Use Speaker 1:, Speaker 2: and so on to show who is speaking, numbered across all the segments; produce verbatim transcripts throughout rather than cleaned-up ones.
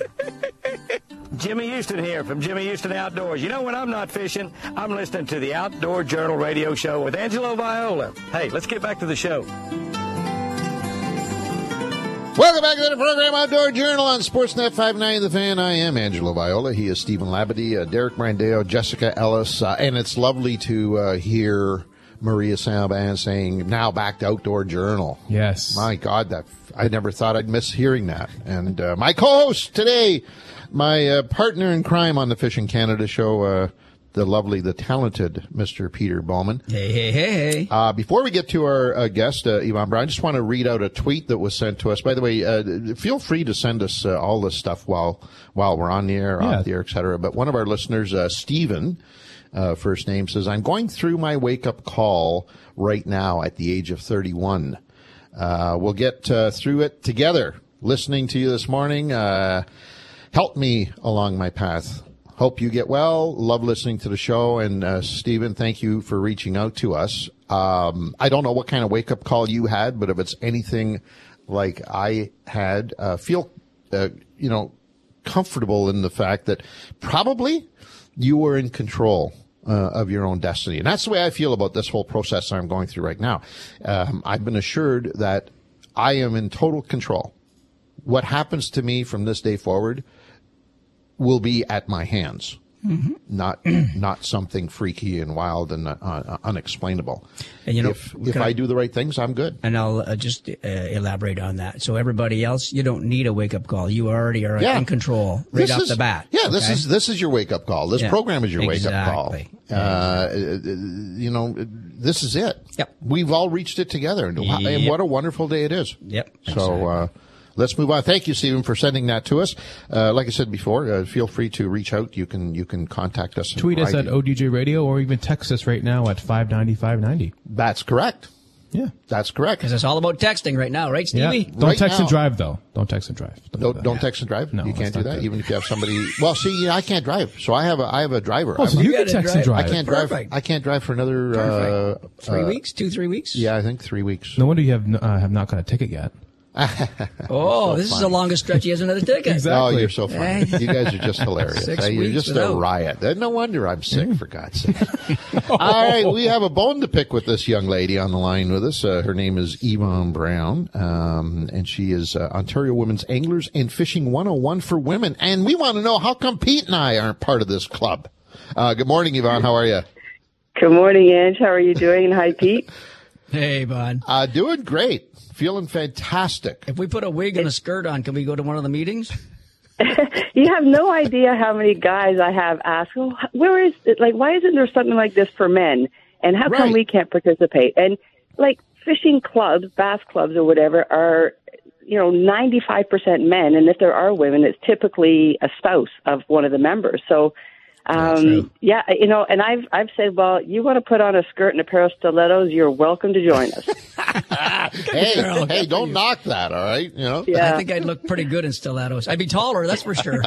Speaker 1: Jimmy Houston here from Jimmy Houston Outdoors. You know, when I'm not fishing, I'm listening to the Outdoor Journal radio show with Angelo Viola. Hey, let's get back to the show.
Speaker 2: Welcome back to the program, Outdoor Journal on Sportsnet five ninety The Fan. I am Angelo Viola. He is Stephen Labadie, uh, Derek Brandeo, Jessica Ellis, uh, and it's lovely to uh, hear Maria Salban saying, now back to Outdoor Journal.
Speaker 3: Yes.
Speaker 2: My God, that I never thought I'd miss hearing that. And uh, my co-host today, my uh, partner in crime on the Fishing Canada show, uh, the lovely, the talented Mister Peter Bowman.
Speaker 4: Hey, hey, hey, hey.
Speaker 2: Uh, before we get to our uh, guest, uh, Yvonne Brown, I just want to read out a tweet that was sent to us. By the way, uh, feel free to send us uh, all this stuff while while we're on the air,
Speaker 3: Yeah.
Speaker 2: off the air, et cetera. But one of our listeners, uh, Stephen, uh, first name, says, I'm going through my wake-up call right now at the age of thirty-one. Uh, we'll get uh, through it together. Listening to you this morning, uh, help me along my path. Hope you get well. Love listening to the show. And, uh, Stephen, thank you for reaching out to us. Um, I don't know what kind of wake-up call you had, but if it's anything like I had, uh, feel, uh, you know, comfortable in the fact that probably you were in control uh, of your own destiny. And that's the way I feel about this whole process I'm going through right now. Um, I've been assured that I am in total control. What happens to me from this day forward will be at my hands, mm-hmm. not not something freaky and wild and uh, unexplainable.
Speaker 4: And you know,
Speaker 2: if if I, I do the right things, I'm good.
Speaker 4: And I'll uh, just uh, elaborate on that. So everybody else, you don't need a wake-up call. You already are
Speaker 2: yeah.
Speaker 4: in control right
Speaker 2: this
Speaker 4: off
Speaker 2: is,
Speaker 4: the bat.
Speaker 2: Yeah,
Speaker 4: okay?
Speaker 2: this is this is your wake-up call. This
Speaker 4: yeah.
Speaker 2: program is your
Speaker 4: exactly.
Speaker 2: wake-up call. Uh, you know, this is it.
Speaker 4: Yep.
Speaker 2: We've all reached it together, and,
Speaker 4: yep.
Speaker 2: and what a wonderful day it is.
Speaker 4: Yep.
Speaker 2: So.
Speaker 4: Exactly.
Speaker 2: Uh, Let's move on. Thank you, Stephen, for sending that to us. Uh, like I said before, uh, feel free to reach out. You can you can contact us.
Speaker 3: Tweet us at O D J Radio or even text us right now at five ninety, five ninety.
Speaker 2: That's correct.
Speaker 3: Yeah.
Speaker 2: That's correct.
Speaker 4: Because it's all about texting right now, right, Stevie?
Speaker 3: Yeah. Don't
Speaker 2: Right
Speaker 3: text
Speaker 2: now.
Speaker 3: and drive, though. Don't text and drive. Don't,
Speaker 2: Don't,
Speaker 3: do
Speaker 2: don't text and drive?
Speaker 3: No,
Speaker 2: you can't
Speaker 3: that's
Speaker 2: do
Speaker 3: not
Speaker 2: that,
Speaker 3: good.
Speaker 2: even if you have somebody. Well, see, I can't drive, so I have a I have a driver.
Speaker 3: Oh, so
Speaker 2: I'm
Speaker 3: you
Speaker 2: a,
Speaker 3: can
Speaker 4: gotta
Speaker 3: text and
Speaker 4: drive.
Speaker 3: drive.
Speaker 2: I can't
Speaker 4: Perfect.
Speaker 2: drive. I can't drive for another uh,
Speaker 4: Three
Speaker 2: uh,
Speaker 4: weeks? Two, three weeks?
Speaker 2: Yeah, I think three weeks.
Speaker 3: No wonder you have, n- uh, have not got a ticket yet.
Speaker 4: Oh,
Speaker 2: so
Speaker 4: this
Speaker 2: funny.
Speaker 4: is the longest stretch he hasn't had a ticket.
Speaker 3: Exactly.
Speaker 2: Oh, you're so funny. You guys are just hilarious.
Speaker 4: Six
Speaker 2: Uh, you're
Speaker 4: weeks
Speaker 2: just a
Speaker 4: without.
Speaker 2: riot. Uh, No wonder I'm sick, for God's sake. All right, we have a bone to pick with this young lady on the line with us. Uh, her name is Yvonne Brown, um, and she is uh, Ontario Women's Anglers and Fishing one oh one for Women. And we want to know, how come Pete and I aren't part of this club? Uh, good morning, Yvonne. How are you?
Speaker 5: Good morning, Ange. How are you doing? And hi, Pete.
Speaker 4: Hey, bud.
Speaker 2: Uh, doing great. Feeling fantastic.
Speaker 4: If we put a wig and a skirt on, can we go to one of the meetings?
Speaker 5: You have no idea how many guys I have asked, oh, where is it? Like, why isn't there something like this for men? And how
Speaker 2: Right.
Speaker 5: come we can't participate? And like fishing clubs, bass clubs or whatever are, you know, ninety-five percent men. And if there are women, it's typically a spouse of one of the members. So, um, yeah, you know, and I've, I've said, well, you want to put on a skirt and a pair of stilettos, you're welcome to join us.
Speaker 2: Hey, hey, don't knock that, all right? You know?
Speaker 5: Yeah.
Speaker 4: I think I'd look pretty good in stilettos. I'd be taller, that's for sure.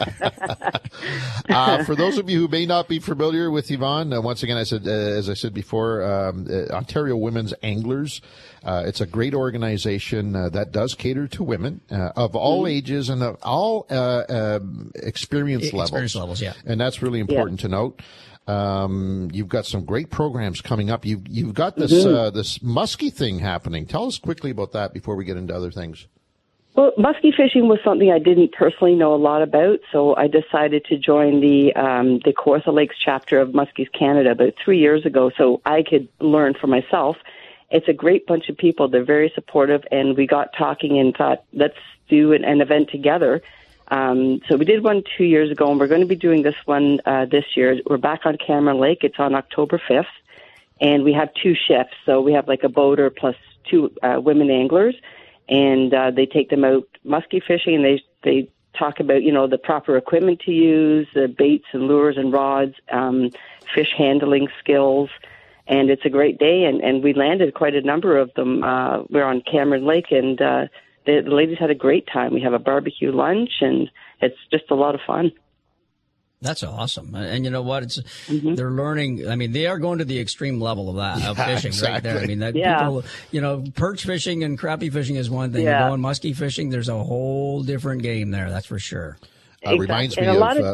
Speaker 2: Uh, for those of you who may not be familiar with Yvonne, uh, once again, I said, uh, as I said before, um, uh, Ontario Women's Anglers. Uh, it's a great organization uh, that does cater to women uh, of all
Speaker 5: Mm-hmm.
Speaker 2: ages and of all uh, um, experience levels.
Speaker 4: Experience levels, yeah.
Speaker 2: And that's really important to note. Um, you've got some great programs coming up. You've you've got this
Speaker 5: Mm-hmm.
Speaker 2: uh, this muskie thing happening. Tell us quickly about that before we get into other things.
Speaker 5: Well, muskie fishing was something I didn't personally know a lot about, so I decided to join the um, the Kawartha Lakes chapter of Muskies Canada about three years ago, so I could learn for myself. It's a great bunch of people. They're very supportive, and we got talking and thought, let's do an, an event together. Um, so we did one two years ago, and we're going to be doing this one uh, this year. We're back on Cameron Lake. It's on October fifth, and we have two shifts. So we have like a boater plus two uh, women anglers, and uh, they take them out muskie fishing, and they they talk about, you know, the proper equipment to use, the baits and lures and rods, um, fish handling skills. And it's a great day, and, and we landed quite a number of them. Uh, we're on Cameron Lake, and uh, the, the ladies had a great time. We have a barbecue lunch, and it's just a lot of fun.
Speaker 4: That's awesome. And you know what? It's
Speaker 5: Mm-hmm.
Speaker 4: they're learning. I mean, they are going to the extreme level of that, of
Speaker 2: Yeah,
Speaker 4: fishing
Speaker 2: exactly.
Speaker 4: right there. I mean, that
Speaker 5: Yeah.
Speaker 4: people, you know, perch fishing and crappie fishing is one thing.
Speaker 5: Yeah.
Speaker 4: You go on muskie fishing, there's a whole different game there. That's for sure.
Speaker 2: Uh, reminds
Speaker 5: And
Speaker 2: me
Speaker 5: a
Speaker 2: of.
Speaker 5: lot of-
Speaker 2: uh,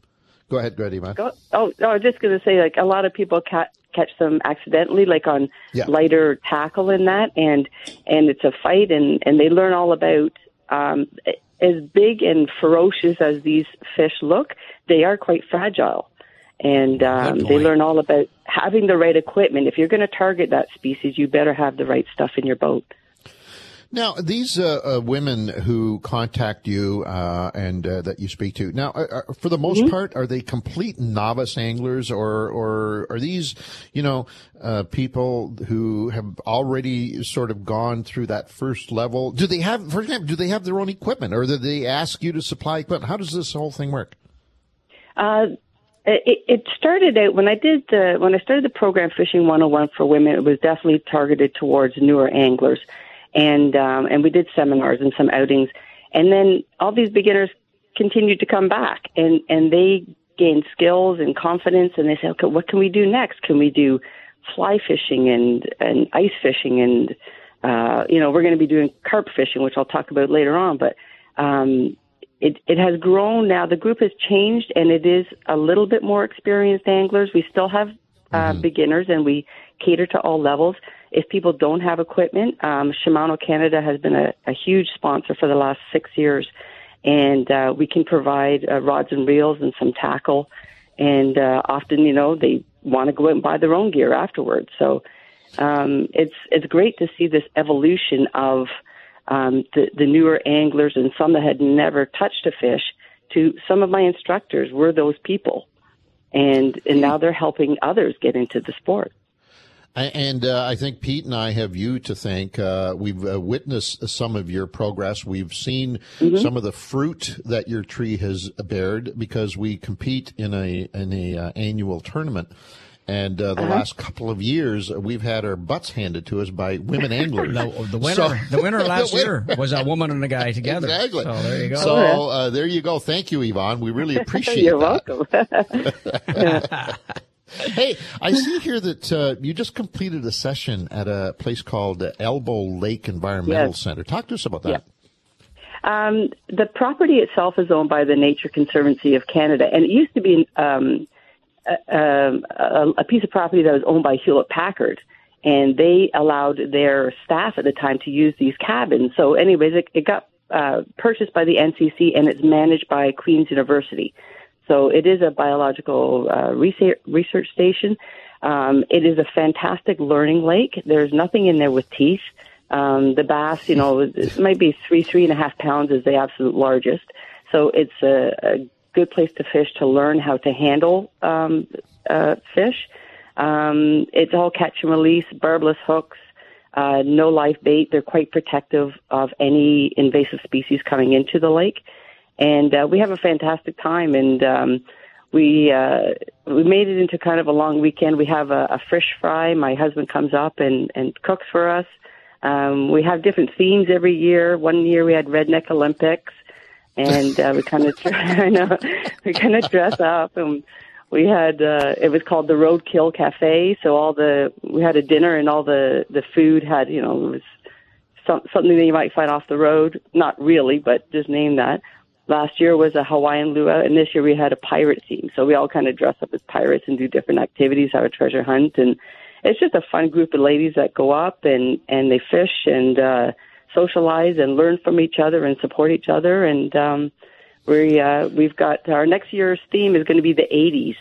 Speaker 2: go ahead, go ahead, Iman.
Speaker 5: Go, oh, no, I was just going to say, like, a lot of people ca- catch them accidentally, like on
Speaker 2: Yeah.
Speaker 5: lighter tackle and that, and and it's a fight, and, and they learn all about, um, as big and ferocious as these fish look, they are quite fragile. And um,
Speaker 4: Good
Speaker 5: they
Speaker 4: point.
Speaker 5: learn all about having the right equipment. If you're going to target that species, you better have the right stuff in your boat.
Speaker 2: Now, these uh, uh, women who contact you uh, and uh, that you speak to, now, uh, uh, for the most part, are they complete novice anglers, or or are these, you know, uh, people who have already sort of gone through that first level? Do they have, for example, do they have their own equipment, or do they ask you to supply equipment? How does this whole thing work?
Speaker 5: Uh, it, it started out when I did the when I started the program Fishing one oh one for Women. It was definitely targeted towards newer anglers, and um, and we did seminars and some outings, and then all these beginners continued to come back, and and they gained skills and confidence, and they said, okay, what can we do next? Can we do fly fishing and and ice fishing, and uh, you know, we're going to be doing carp fishing, which I'll talk about later on, but. Um, It, it has grown now. The group has changed, and it is a little bit more experienced anglers. We still have uh,
Speaker 2: Mm-hmm.
Speaker 5: beginners, and we cater to all levels. If people don't have equipment, um, Shimano Canada has been a, a huge sponsor for the last six years, and uh, we can provide uh, rods and reels and some tackle. And uh, often, you know, they want to go out and buy their own gear afterwards. So um, it's it's great to see this evolution of Um, the, the newer anglers and some that had never touched a fish to some of my instructors were those people. And, and now they're helping others get into the sport.
Speaker 2: And uh, I think Pete and I have you to thank. Uh, we've uh, witnessed some of your progress. We've seen
Speaker 5: Mm-hmm.
Speaker 2: some of the fruit that your tree has bared, because we compete in a in a uh, annual tournament. And uh, the
Speaker 5: Uh-huh.
Speaker 2: last couple of years, uh, we've had our butts handed to us by women anglers.
Speaker 4: The, the winner,
Speaker 2: So-
Speaker 4: the winner last
Speaker 2: The winner.
Speaker 4: year was a woman and a guy together.
Speaker 2: Exactly.
Speaker 4: So there you go.
Speaker 2: So uh, there you go. Thank you, Yvonne. We really appreciate
Speaker 5: You're
Speaker 2: that.
Speaker 5: welcome.
Speaker 2: Hey, I see here that uh, you just completed a session at a place called Elbow Lake Environmental
Speaker 5: Yes.
Speaker 2: Center. Talk to us about that.
Speaker 5: Um, the property itself is owned by the Nature Conservancy of Canada, and it used to be um, a, a, a piece of property that was owned by Hewlett Packard, and they allowed their staff at the time to use these cabins. So anyways, it, it got uh, purchased by the N C C, and it's managed by Queen's University. So it is a biological uh, research, research station. Um, it is a fantastic learning lake. There's nothing in there with teeth. Um, the bass, you know, it might be three, three and a half pounds is the absolute largest. So it's a, a good place to fish, to learn how to handle um, uh, fish. Um, it's all catch and release, barbless hooks, uh, no live bait. They're quite protective of any invasive species coming into the lake. And uh, we have a fantastic time, and um, we uh, we made it into kind of a long weekend. We have a, a fish fry. My husband comes up and, and cooks for us. Um, we have different themes every year. One year we had Redneck Olympics, and uh, we kind of I know we kind of dress up, and we had uh, it was called the Roadkill Cafe. So all the we had a dinner, and all the the food had, you know, it was some, something that you might find off the road. Not really, but just name that. Last year was a Hawaiian luau, and this year we had a pirate theme. So we all kind of dress up as pirates and do different activities, have a treasure hunt, and it's just a fun group of ladies that go up and, and they fish and uh, socialize and learn from each other and support each other. And um, we uh, we've got our next year's theme is going to be the eighties.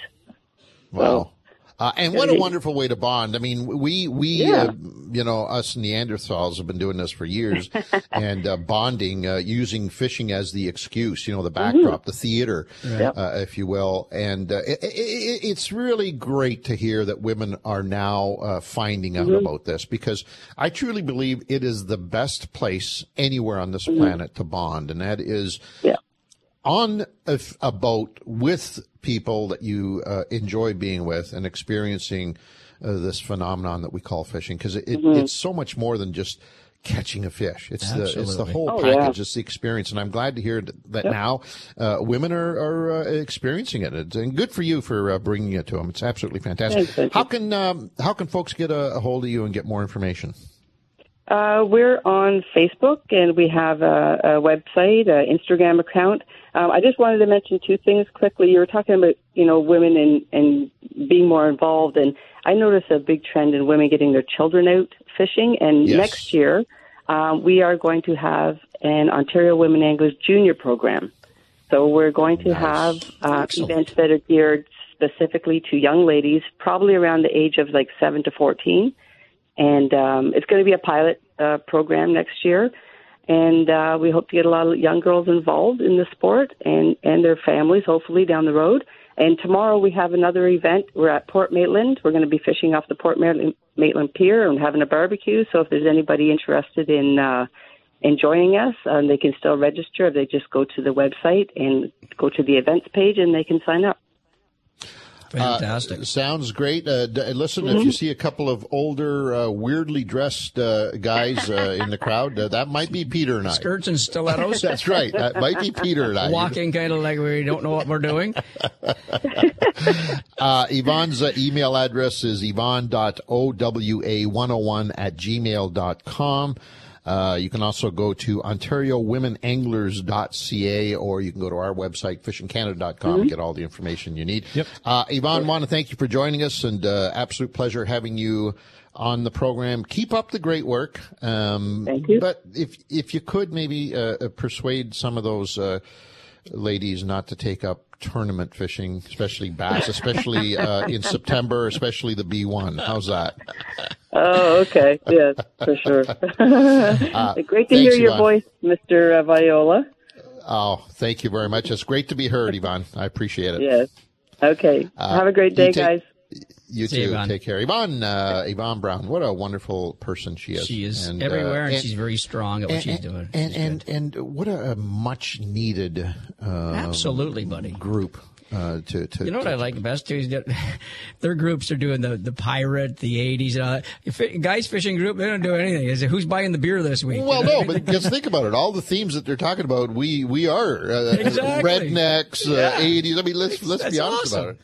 Speaker 2: Wow. Uh, and what a wonderful way to bond. I mean, we, we,
Speaker 5: Yeah.
Speaker 2: uh, you know, us Neanderthals have been doing this for years, and uh, bonding, uh, using fishing as the excuse, you know, the backdrop, the theater,
Speaker 5: Yep.
Speaker 2: uh, if you will. And uh, it, it, it's really great to hear that women are now uh, finding out about this, because I truly believe it is the best place anywhere on this planet to bond, and that is
Speaker 5: Yeah.
Speaker 2: on a, a boat with people that you uh, enjoy being with and experiencing uh, this phenomenon that we call fishing, because it, it, it's so much more than just catching a fish. It's the it's the
Speaker 4: Absolutely.
Speaker 2: whole
Speaker 5: Oh,
Speaker 2: package.
Speaker 5: yeah.
Speaker 2: It's the experience, and I'm glad to hear that, that
Speaker 5: Yep.
Speaker 2: now uh, women are, are uh, experiencing it. It's, and good for you for uh, bringing it to them. It's absolutely fantastic.
Speaker 5: Thanks, thank
Speaker 2: how
Speaker 5: you.
Speaker 2: can um, how can folks get a, a hold of you and get more information?
Speaker 5: Uh, we're on Facebook, and we have a, a website, an Instagram account. Um, I just wanted to mention two things quickly. You were talking about, you know, women and, and being more involved, and I noticed a big trend in women getting their children out fishing. And
Speaker 2: Yes.
Speaker 5: next year, um, we are going to have an Ontario Women Anglers Junior program. So we're going to
Speaker 2: Nice.
Speaker 5: have uh,
Speaker 4: Excellent.
Speaker 5: events that are geared specifically to young ladies, probably around the age of like seven to fourteen. And um, it's going to be a pilot uh, program next year. And uh, we hope to get a lot of young girls involved in the sport and, and their families, hopefully, down the road. And tomorrow we have another event. We're at Port Maitland. We're going to be fishing off the Port Maitland, Maitland Pier and having a barbecue. So if there's anybody interested in uh, in joining us, um, they can still register. They just go to the website and go to the events page, and they can sign up.
Speaker 4: Fantastic.
Speaker 2: Uh, sounds great. Uh, d- listen, if you see a couple of older, uh, weirdly dressed uh, guys uh, in the crowd, uh, that might be Peter and I.
Speaker 4: Skirts and stilettos.
Speaker 2: That's right. That might be Peter and I.
Speaker 4: Walking kind of like we don't know what we're doing.
Speaker 2: Uh, Yvonne's uh, email address is yvonne dot o w a one oh one at gmail dot com. Uh, you can also go to ontario women anglers dot c a, or you can go to our website, fishing canada dot com, and get all the information you need.
Speaker 3: Yep.
Speaker 2: Uh, Yvonne, want to thank you for joining us, and uh, absolute pleasure having you on the program. Keep up the great work. Um,
Speaker 5: Thank you.
Speaker 2: But if if you could maybe uh, persuade some of those uh, ladies not to take up tournament fishing, especially bass, especially uh, in September, especially the B one. How's that?
Speaker 5: Oh, okay. Yes, for sure.
Speaker 2: Uh,
Speaker 5: Great to
Speaker 2: thanks,
Speaker 5: hear your
Speaker 2: Yvonne.
Speaker 5: voice, Mister Viola.
Speaker 2: Oh, thank you very much. It's great to be heard, Yvonne. I appreciate it.
Speaker 5: Yes. Okay.
Speaker 2: Uh,
Speaker 5: Have a great
Speaker 2: you
Speaker 5: day,
Speaker 2: take-
Speaker 5: guys.
Speaker 2: You
Speaker 4: See you,
Speaker 2: too.
Speaker 4: Yvonne.
Speaker 2: Take care. Yvonne, uh, Yvonne Brown, what a wonderful person she is.
Speaker 4: She is
Speaker 2: And, uh,
Speaker 4: everywhere, and,
Speaker 2: and-
Speaker 4: she's very strong at what
Speaker 2: and,
Speaker 4: she's
Speaker 2: and,
Speaker 4: doing.
Speaker 2: And,
Speaker 4: She's
Speaker 2: and,
Speaker 4: good.
Speaker 2: and what a, a much needed uh,
Speaker 4: Absolutely, buddy.
Speaker 2: group uh, to, to.
Speaker 4: You know what
Speaker 2: to-
Speaker 4: I like best too is that their groups are doing the the pirate, the eighties, and all that. If it, guys fishing group, they don't do anything. Is it, who's buying the beer this week?
Speaker 2: Well,
Speaker 4: You know
Speaker 2: no,
Speaker 4: what I mean?
Speaker 2: but just think about it. All the themes that they're talking about, we we are uh,
Speaker 4: Exactly.
Speaker 2: rednecks, uh,
Speaker 4: Yeah.
Speaker 2: eighties. I mean, let's let's
Speaker 4: That's
Speaker 2: be honest
Speaker 4: awesome.
Speaker 2: about it.